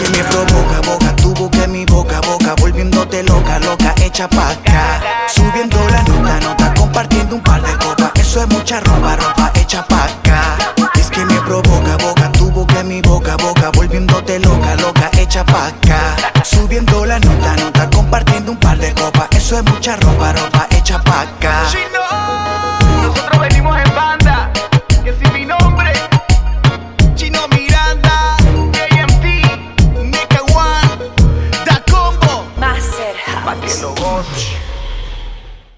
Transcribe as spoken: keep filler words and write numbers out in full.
me provoca, boca, tu boca en mi boca, boca, volviéndote loca, loca, hecha pa' acá. Subiendo la nota, nota, compartiendo un par de copas. Eso es mucha ropa, ropa, hecha pa' acá. Es que me provoca, boca, tu boca en mi boca, boca, volviéndote loca, loca, hecha pa' acá. Subiendo la